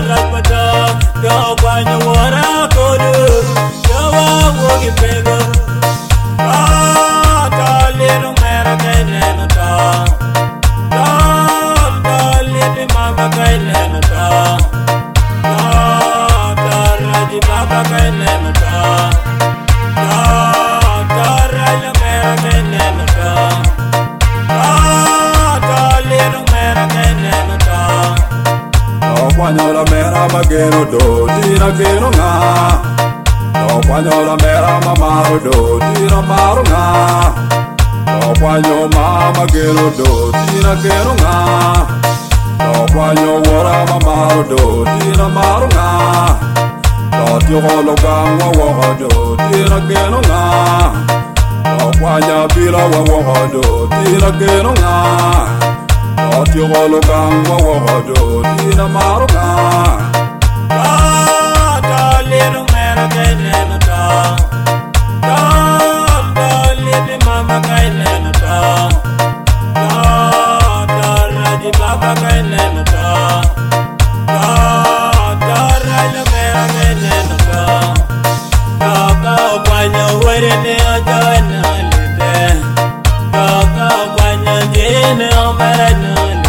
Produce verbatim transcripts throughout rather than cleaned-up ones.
rapata to kwanyo wara kodu yawa wogi pego ah ta liru mera kaineno ta ta ta liru mama kaineno ta ta ta raji baba kaineno ta ta ta raji mera kaineno ta ta ta liru mera kaineno ta Kwanyola mera magero do tira kero nga No kwanyola mera mamaro do tira maro nga No kwanyo mama gero do tira kero nga No kwanyo wora mamaro do tira maro nga No tiogolo gangwa woho do tira kero nga No kwanya bila wa woho do tira kero nga Oti golo gangwa wodo dina maruga Ta ta liru mera kaineno ta Ta ta liru mama kaineno ta Ta ta raji baba kaineno ta Ta ta raji mera kaineno ta Ta ka kwanya werene ajana lite Ta ka kwanya jene omerana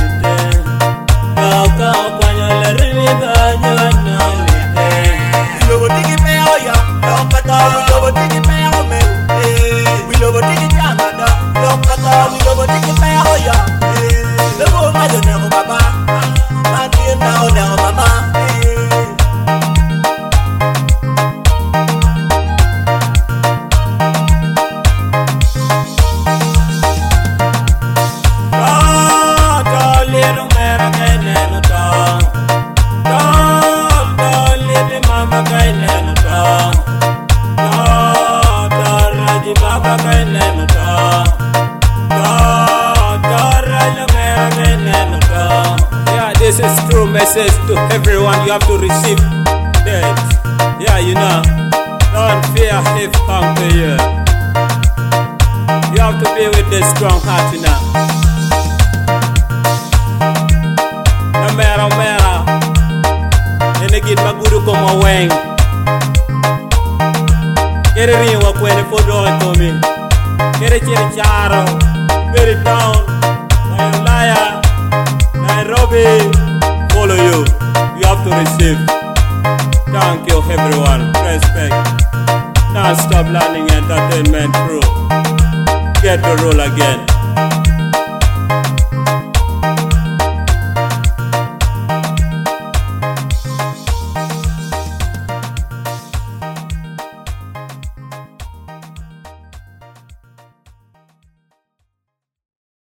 Yeah, this is true message to everyone. You have to receive that. Yeah, you know, don't fear if come to you. You have to be with this strong heart, you know. No matter, matter. And again, maguru como weng. Get it in what when the photo to me. Get it in charo. Get it down. Liar. Nairobi, follow you. You have to receive. Thank you, everyone. Respect. Non-stop learning entertainment crew. Get the role again.